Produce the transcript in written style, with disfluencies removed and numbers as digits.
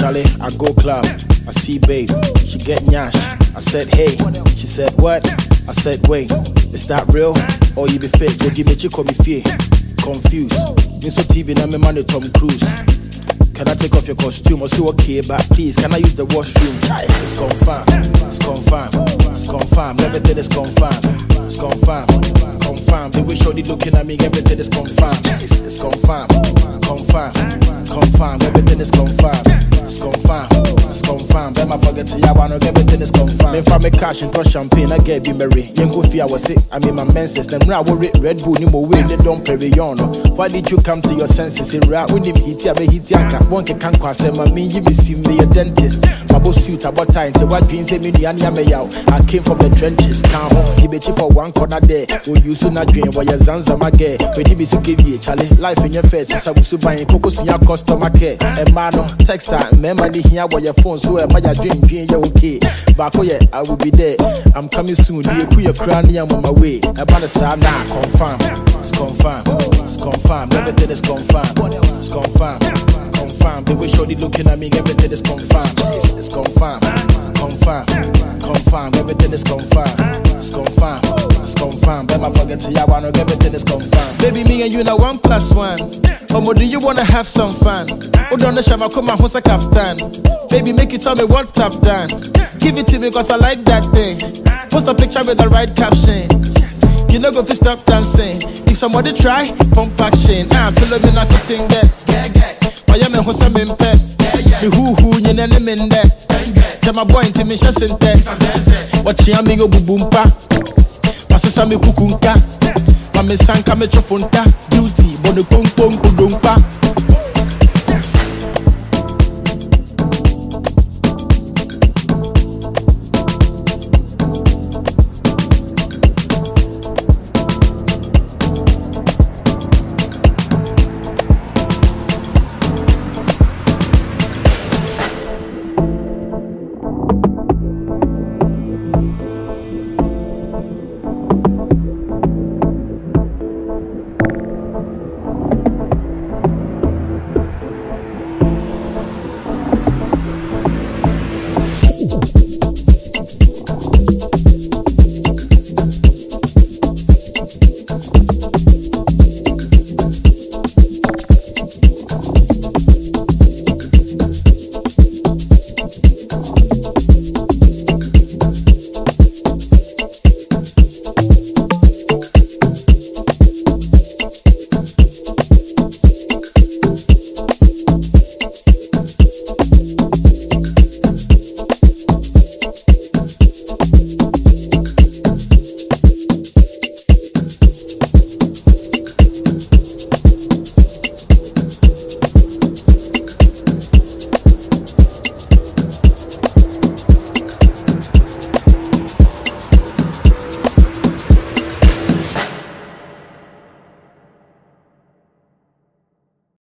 Charlie, I go club, I see babe, she get nyash. I said hey, she said what? I said wait, is that real? Or you be fake? You give me chico me fear. Confused. Mr. TV na me man Tom Cruise. Can I take off your costume or see okay, but please can I use the washroom? It's confirmed, it's confirmed, it's confirmed, everything is confirmed, it's confirmed, confirmed. The way shorty looking at me, everything is confirmed, it's confirmed, confirmed, confirmed, everything is confirmed, it's confirmed, it's confirmed. Then I forget to ya wanna everything is confirmed. If I make cash and touch champagne, I get be merry. Young go fear was sick, I mean my menses. Them rap worry Red Bull, no more way, they don't prevail. Why did you come to your senses? It rap with him hit ya, be hit ya. One can quase my me, you be see me a dentist. My boss suit about time to what dreams me the anya me out. I came from the trenches, come on, he bet you for one corner there. Will you soon not dream while your zanza my gay? When you be so give you Charlie, life in your face, I was buying focus in your customer care. And mano, text her, remember the here where your phone so my dream, you're okay. Back yeah, I will be there. I'm coming soon, you put your crown, I'm on my way. About the side now, confirm, it's confirmed, it's confirmed, everything is confirmed, it's confirmed. Confirmed. The way shorty looking at me, everything is confirmed. It's confirmed, confirmed, confirmed. Everything is confirmed. It's confirmed, it's confirmed. Then I forget to ya wanna everything is confirmed. Baby, me and you now 1+1. Omo, do you wanna have some fun? Hold on the shama, come on, who's a captain? Baby, make you tell me what I've done. Give it to me cause I like that thing. Post a picture with the right caption. You know go fi stop dancing. If somebody try, pump action. Follow me not getting that. I am a Hosa Mimpe. The who, you know, in there. Tell my boy to me, just in there. Watch your amigo Bubumpa. Pasasami Kukunka. Mame Sanka Metrofonta. Beauty, Bono Pong Pong Udumpa.